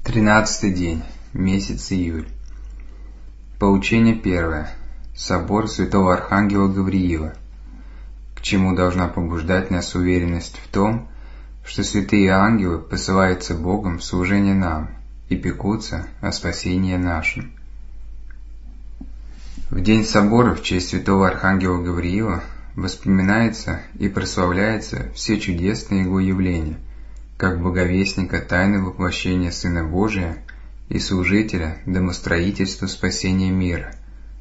13-й день, месяц июль. Поучение первое. Собор святого Архангела Гавриила. К чему должна побуждать нас уверенность в том, что святые ангелы посылаются Богом в служение нам и пекутся о спасении нашем. В день собора в честь святого Архангела Гавриила воспоминается и прославляется все чудесные его явления, как благовестника тайны воплощения Сына Божия и служителя домостроительства спасения мира.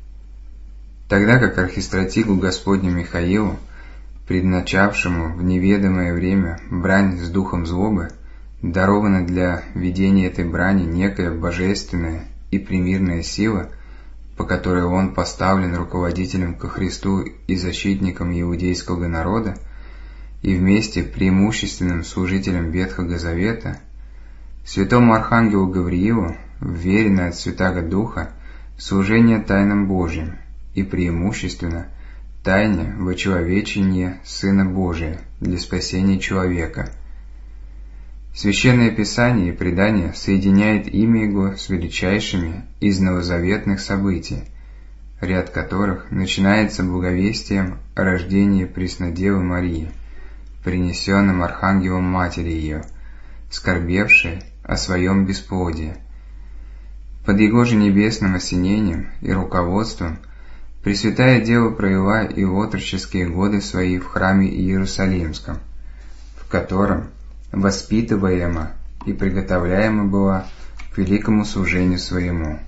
Тогда как архистратигу Господню Михаилу, предначавшему в неведомое время брань с духом злобы, дарована для ведения этой брани некая божественная и примирная сила, по которой он поставлен руководителем ко Христу и защитником иудейского народа, и вместе преимущественным служителем Ветхого Завета, святому Архангелу Гавриилу вверено от Святаго Духа служение тайнам Божьим и преимущественно тайне вочеловечения Сына Божия для спасения человека. Священное Писание и предание соединяет имя Его с величайшими из новозаветных событий, ряд которых начинается благовестием о рождении Преснодевы Марии, принесенным Архангелом Матери Ее, скорбевшей о своем бесплодии. Под Его же небесным осенением и руководством Пресвятая Дева провела и отроческие годы свои в храме Иерусалимском, в котором воспитываема и приготовляема была к великому служению своему.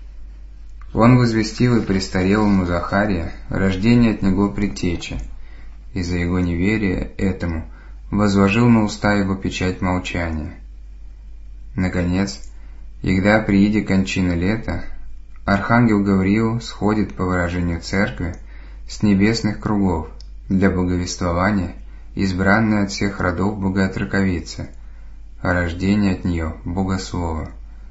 Он возвестил и престарелому Захария рождение от него предтечи, и за его неверие этому возложил на уста его печать молчания. Наконец, егда прииде кончина лета, Архангел Гавриил сходит, по выражению Церкви, с небесных кругов для благовествования избранной от всех родов Богоотроковицы, о рождении от нее Богослова.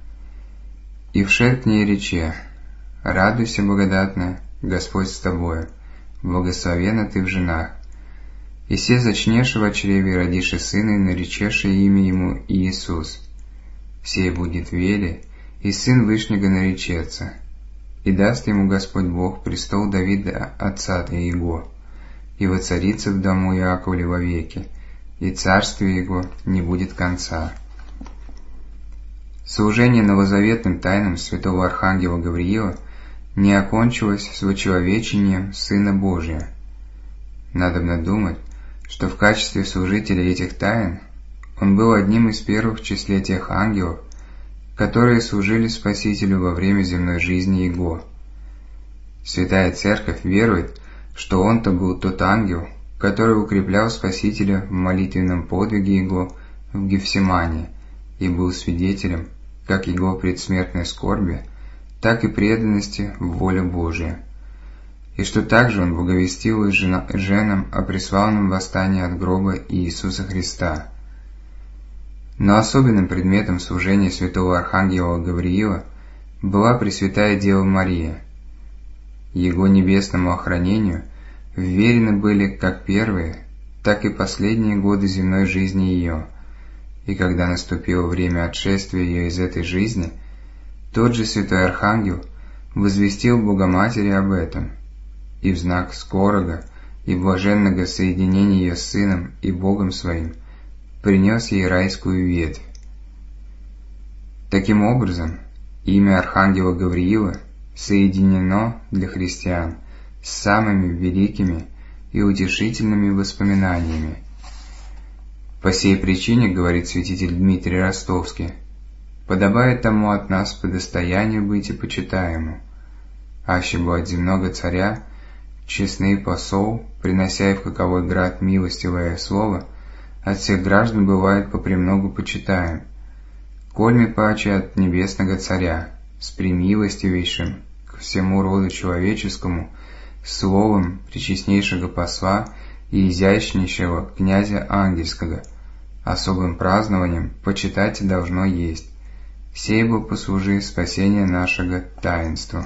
И вшед к ней рече: «Радуйся, благодатная, Господь с тобою, благословенна ты в женах, и се зачнешь в чреве родиши сына, и наречешь имя ему Иисус. Сей будет веле, и сын Вышнего наречется, и даст ему Господь Бог престол Давида отца его, и воцарится в дому Иаковле вовеки, и царствие его не будет конца». Служение новозаветным тайнам святого Архангела Гавриила не окончилось с вочеловечением Сына Божия. Надобно думать, что в качестве служителя этих тайн он был одним из первых в числе тех ангелов, которые служили Спасителю во время земной жизни Его. Святая Церковь верует, что он-то был тот ангел, который укреплял Спасителя в молитвенном подвиге Его в Гефсимании и был свидетелем как Его предсмертной скорби, так и преданности в воле Божию, и что также он благовестил и женам о преславном восстании от гроба Иисуса Христа. Но особенным предметом служения святого Архангела Гавриила была Пресвятая Дева Мария. Его небесному охранению вверены были как первые, так и последние годы земной жизни ее, и когда наступило время отшествия ее из этой жизни, тот же святой Архангел возвестил Богоматери об этом, и в знак скорого и блаженного соединения ее с Сыном и Богом Своим принес ей райскую ветвь. Таким образом, имя Архангела Гавриила соединено для христиан с самыми великими и утешительными воспоминаниями. По сей причине, говорит святитель Дмитрий Ростовский, подобает тому от нас по достоянию быть и почитаему, аще бы от земного царя честный посол, принося в каковой град милостивое слово, от всех граждан бывает попремногу почитаем, кольми паче от небесного царя, с премилостивейшим к всему роду человеческому, словом пречестнейшего посла и изящнейшего князя ангельского, особым празднованием почитать должно есть, сей бы послужи спасение нашего таинства.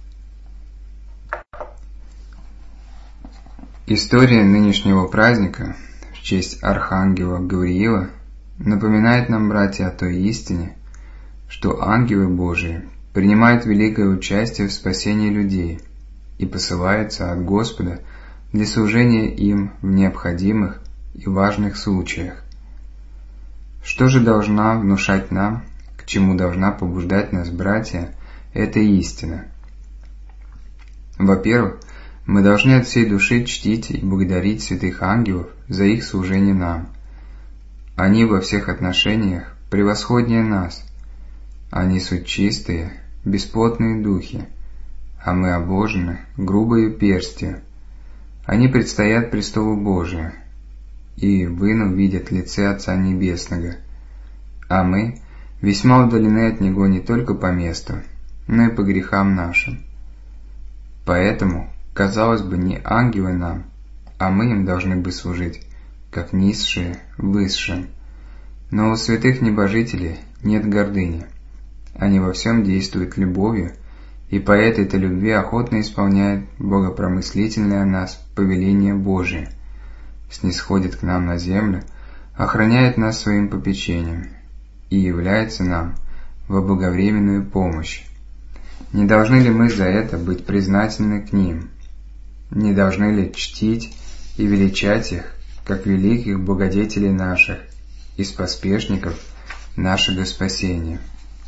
История нынешнего праздника честь Архангела Гавриила напоминает нам, братья, о той истине, что ангелы Божии принимают великое участие в спасении людей и посылаются от Господа для служения им в необходимых и важных случаях. Что же должна внушать нам, к чему должна побуждать нас, братья, эта истина? Во-первых, мы должны от всей души чтить и благодарить святых ангелов за их служение нам. Они во всех отношениях превосходнее нас. Они суть чистые, бесплотные духи, а мы обложены грубою перстью. Они предстоят престолу Божию, и в ином видят лице Отца Небесного, а мы весьма удалены от Него не только по месту, но и по грехам нашим. Поэтому, казалось бы, не ангелы нам, а мы им должны бы служить, как низшие высшим. Но у святых небожителей нет гордыни. Они во всем действуют любовью, и по этой-то любви охотно исполняют богопромыслительное о нас повеление Божие, снисходит к нам на землю, охраняет нас своим попечением и является нам во благовременную помощь. Не должны ли мы за это быть признательны к ним? Не должны ли чтить и величать их, как великих благодетелей наших и споспешников нашего спасения?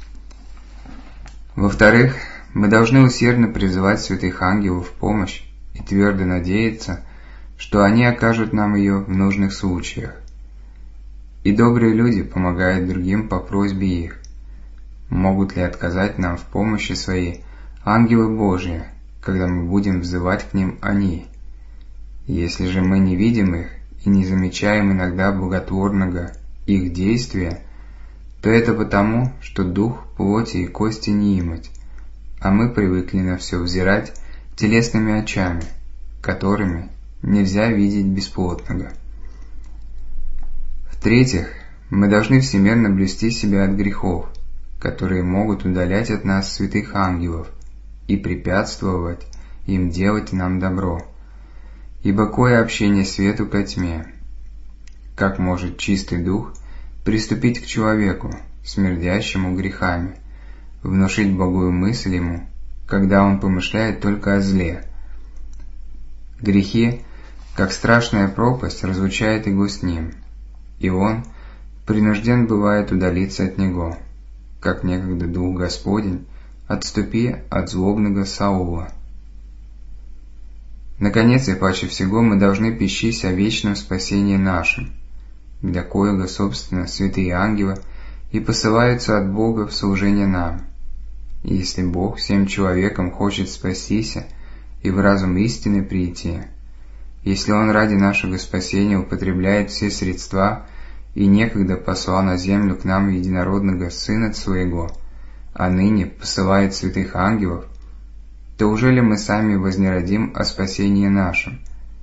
Во-вторых, мы должны усердно призывать святых ангелов в помощь и твердо надеяться, что они окажут нам ее в нужных случаях. И добрые люди помогают другим по просьбе их. Могут ли отказать нам в помощи своей ангелы Божии, когда мы будем взывать к ним они? Если же мы не видим их и не замечаем иногда благотворного их действия, то это потому, что дух плоти и кости не имать, а мы привыкли на все взирать телесными очами, которыми нельзя видеть бесплотного. В-третьих, мы должны всемерно блюсти себя от грехов, которые могут удалять от нас святых ангелов и препятствовать им делать нам добро. Ибо кое общение свету ко тьме? Как может чистый дух приступить к человеку, смердящему грехами, внушить благую мысль ему, когда он помышляет только о зле? Грехи, как страшная пропасть, разлучает его с ним, и он принужден бывает удалиться от него, как некогда Дух Господень, отступи от злобного Саула. Наконец, и паче всего мы должны пищись о вечном спасении нашем, для коего, собственно, святые ангелы и посылаются от Бога в служение нам. И если Бог всем человеком хочет спастися и в разум истины прийти, если Он ради нашего спасения употребляет все средства и некогда послал на землю к нам единородного Сына Своего, а ныне посылает святых ангелов, то уже ли мы сами вознеродим о спасении нашем?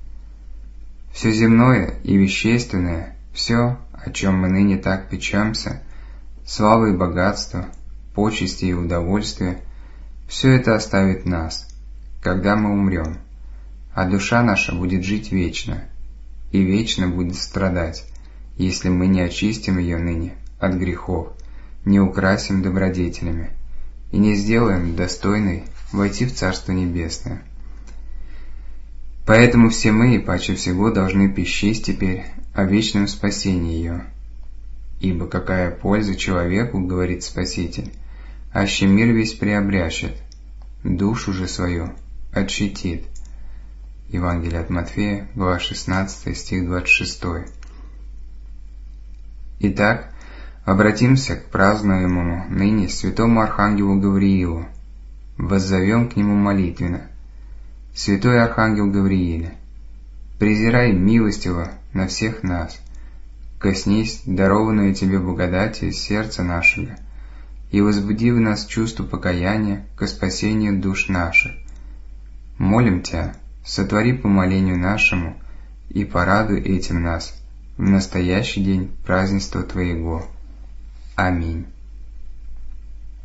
Все земное и вещественное, все, о чем мы ныне так печемся, слава и богатство, почести и удовольствие, все это оставит нас, когда мы умрем, а душа наша будет жить вечно, и вечно будет страдать, если мы не очистим ее ныне от грехов, не украсим добродетелями и не сделаем достойной войти в Царство Небесное. Поэтому все мы и паче всего должны пищись теперь о вечном спасении ее. Ибо какая польза человеку, говорит Спаситель, аще мир весь приобрящет, душу же свою отщитит. Евангелие от Матфея, глава 16, стих 26. Итак, обратимся к празднуемому ныне святому Архангелу Гавриилу, воззовем к нему молитвенно. Святой Архангел Гаврииле, презирай милостиво на всех нас, коснись дарованную тебе благодати сердца нашего, и возбуди в нас чувство покаяния ко спасению душ наших. Молим Тебя, сотвори по молению нашему и порадуй этим нас в настоящий день празднества Твоего. Аминь.